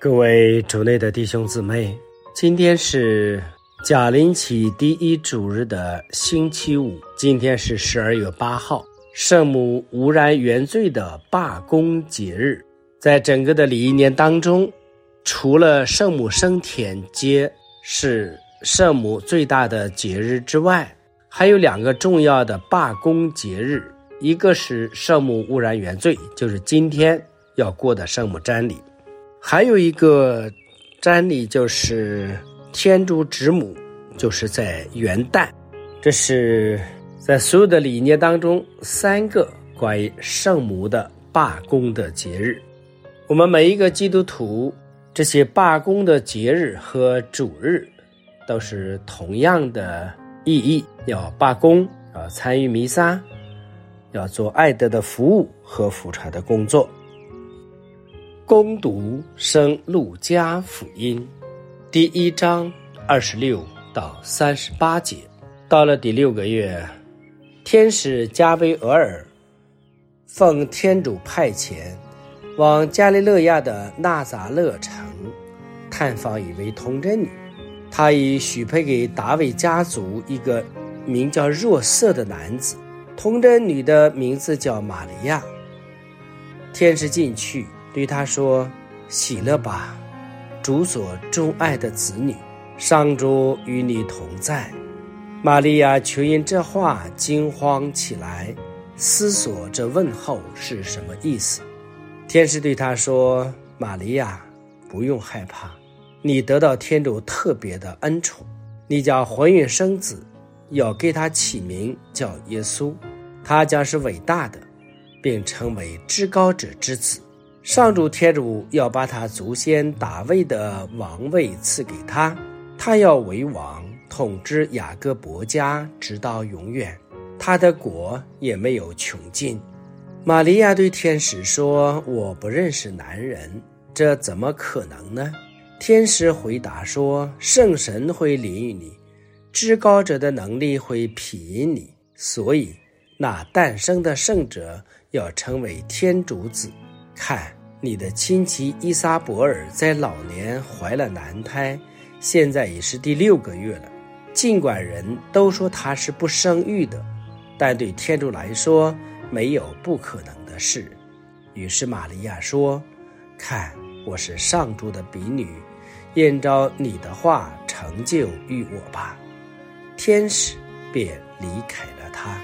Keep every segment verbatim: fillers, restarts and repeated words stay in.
各位主内的弟兄姊妹，今天是甲临期第一主日的星期五，今天是十二月八号，圣母无染原罪的罢工节日。在整个的礼仪年当中，除了圣母升天节是圣母最大的节日之外，还有两个重要的罢工节日，一个是圣母无染原罪，就是今天要过的圣母瞻礼，还有一个瞻礼就是天主之母，就是在元旦。这是在所有的礼节当中三个关于圣母的罢工的节日。我们每一个基督徒，这些罢工的节日和主日都是同样的意义，要罢工，要参与弥撒，要做爱德的服务和辅传的工作。恭读圣路加福音第一章二十六到三十八节。到了第六个月，天使加贝俄尔奉天主派遣，往加利勒亚的纳匝勒城探访一位童贞女，她已许配给大卫家族一个名叫若瑟的男子，童贞女的名字叫玛利亚。天使进去对他说：喜乐吧，主所钟爱的子女，上主与你同在。玛利亚却因这话惊慌起来，思索这问候是什么意思。天使对他说：玛利亚，不用害怕，你得到天主特别的恩宠，你将怀孕生子，要给他起名叫耶稣，他将是伟大的，并成为至高者之子。上主天主要把他祖先大卫的王位赐给他，他要为王，统治雅各伯家直到永远，他的国也没有穷尽。玛利亚对天使说：我不认识男人，这怎么可能呢？天使回答说：圣神会临于你，至高者的能力会庇荫你，所以那诞生的圣者要成为天主子。看，你的亲戚伊撒伯尔在老年怀了男胎，现在已是第六个月了。尽管人都说他是不生育的，但对天主来说没有不可能的事。于是玛利亚说：看，我是上主的婢女，应照你的话成就于我吧。天使便离开了他。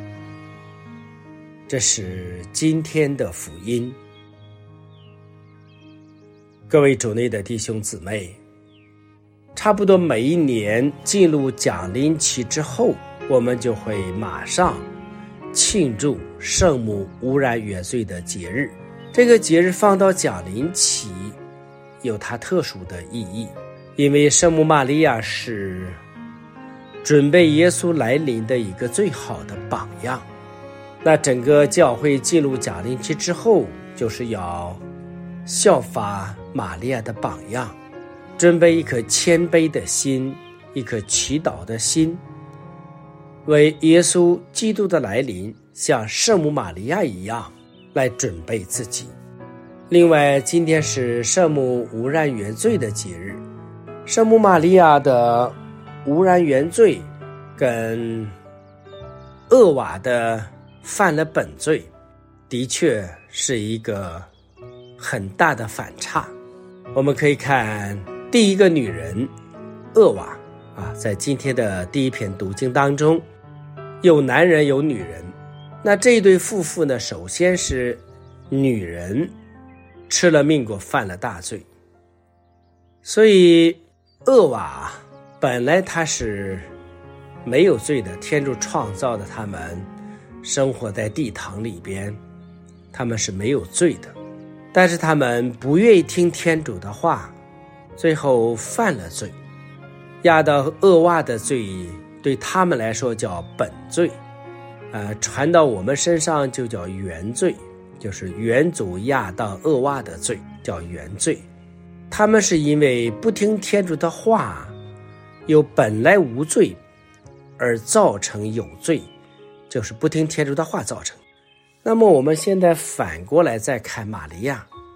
这是今天的福音。各位主内的弟兄姊妹，差不多每一年进入甲临期之后，我们就会马上庆祝圣母无染原罪的节日。这个节日放到甲临期有它特殊的意义，因为圣母玛利亚是准备耶稣来临的一个最好的榜样。那整个教会进入甲临期之后，就是要效法玛利亚的榜样，准备一颗谦卑的心，一颗祈祷的心，为耶稣基督的来临像圣母玛利亚一样来准备自己。另外，今天是圣母无染原罪的节日。圣母玛利亚的无染原罪跟厄娃的犯了本罪的确是一个很大的反差。我们可以看第一个女人厄娃啊，在今天的第一篇读经当中，有男人有女人。那这一对夫妇呢，首先是女人吃了命果，犯了大罪。所以厄娃本来她是没有罪的，天主创造的，他们生活在地堂里边，他们是没有罪的。但是他们不愿意听天主的话，最后犯了罪。亚当和厄娃的罪对他们来说叫本罪，呃，传到我们身上就叫原罪，就是原祖亚当厄娃的罪叫原罪。他们是因为不听天主的话，由本来无罪而造成有罪，就是不听天主的话造成。那么我们现在反过来再看玛利亚，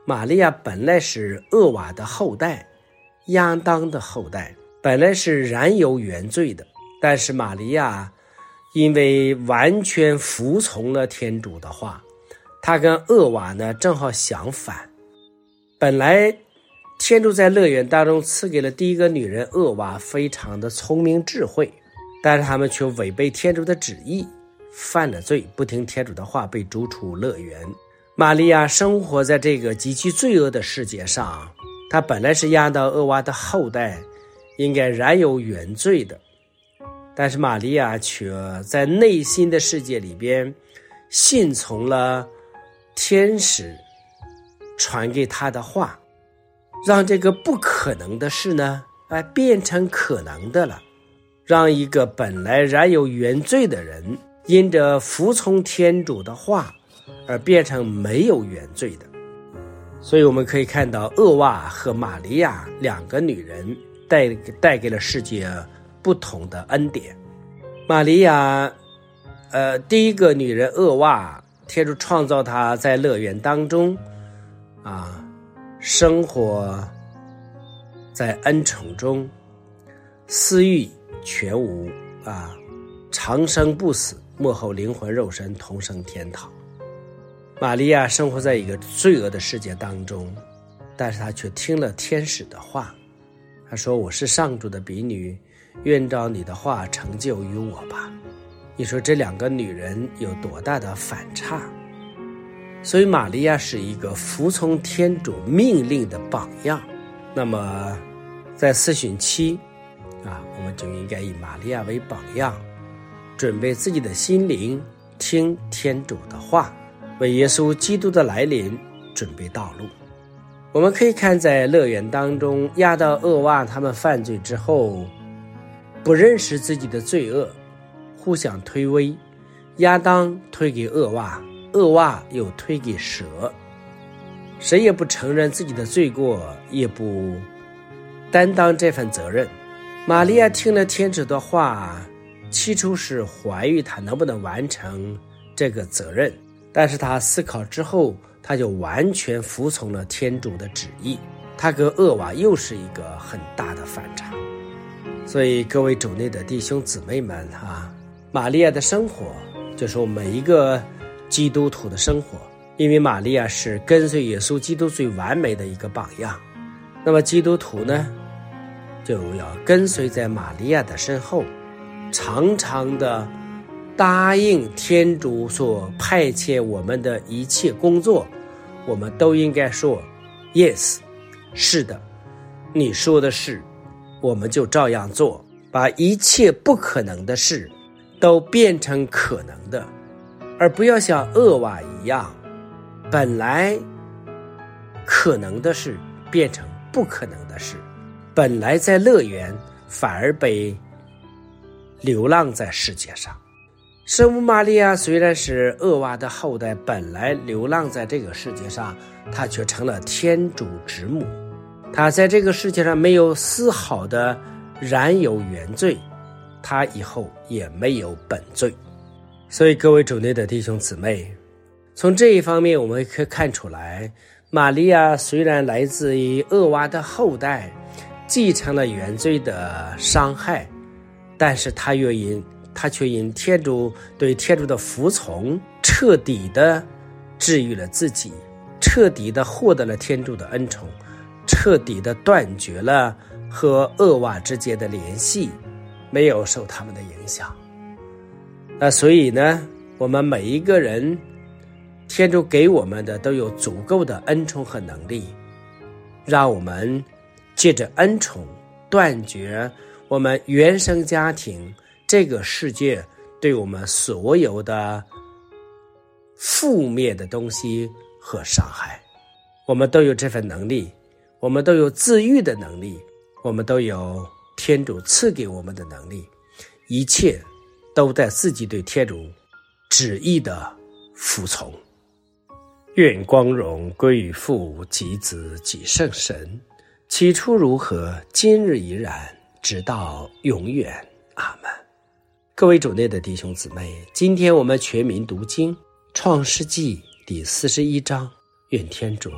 玛利亚本来是厄娃的后代，亚当的后代，本来是染有原罪的，但是玛利亚因为完全服从了天主的话，她跟厄娃呢正好相反。本来天主在乐园当中赐给了第一个女人厄娃非常的聪明智慧，但是他们却违背天主的旨意，犯了罪，不听天主的话，被逐出乐园。玛利亚生活在这个极其罪恶的世界上，她本来是亚当厄娃的后代，应该染有原罪的，但是玛利亚却在内心的世界里边信从了天使传给她的话，让这个不可能的事呢，哎，变成可能的了，让一个本来染有原罪的人，因着服从天主的话而变成没有原罪的。所以我们可以看到厄娃和玛利亚两个女人带带给了世界不同的恩典。玛利亚呃，第一个女人厄娃，天主创造她在乐园当中啊，生活在恩宠中，私欲全无啊，长生不死，末后灵魂肉身同升天堂。玛利亚生活在一个罪恶的世界当中，但是她却听了天使的话，她说，我是上主的婢女，愿照你的话成就于我吧。你说这两个女人有多大的反差？所以玛利亚是一个服从天主命令的榜样。那么在四旬期啊，我们就应该以玛利亚为榜样，准备自己的心灵，听天主的话，为耶稣基督的来临准备道路。我们可以看在乐园当中，亚当厄娃他们犯罪之后，不认识自己的罪恶，互相推诿，亚当推给厄娃，厄娃又推给蛇，谁也不承认自己的罪过，也不担当这份责任。玛利亚听了天主的话，起初是怀疑他能不能完成这个责任，但是他思考之后，他就完全服从了天主的旨意。他跟厄娃又是一个很大的反差。所以各位主内的弟兄姊妹们啊，玛利亚的生活就是我们每一个基督徒的生活，因为玛利亚是跟随耶稣基督最完美的一个榜样。那么基督徒呢，就要跟随在玛利亚的身后，常常的答应天主所派遣我们的一切工作，我们都应该说 yes， 是的，你说的是，我们就照样做，把一切不可能的事都变成可能的，而不要像厄娃一样，本来可能的事变成不可能的事，本来在乐园反而被流浪在世界上。圣母玛利亚虽然是厄娃的后代，本来流浪在这个世界上，她却成了天主之母。她在这个世界上没有丝毫的染有原罪，她以后也没有本罪。所以各位主内的弟兄姊妹，从这一方面我们可以看出来，玛利亚虽然来自于厄娃的后代，继承了原罪的伤害，但是她却因她却因天主对天主的服从，彻底的治愈了自己，彻底的获得了天主的恩宠，彻底的断绝了和厄娃之间的联系，没有受他们的影响。那所以呢，我们每一个人，天主给我们的都有足够的恩宠和能力，让我们借着恩宠断绝我们原生家庭这个世界对我们所有的负面的东西和伤害。我们都有这份能力，我们都有自愈的能力，我们都有天主赐给我们的能力，一切都在自己对天主旨意的服从。愿光荣归于父及子及圣神，起初如何，今日已然，直到永远。阿们。各位主内的弟兄姊妹，今天我们全民读经创世纪第四十一章，愿天主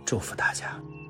祝福大家。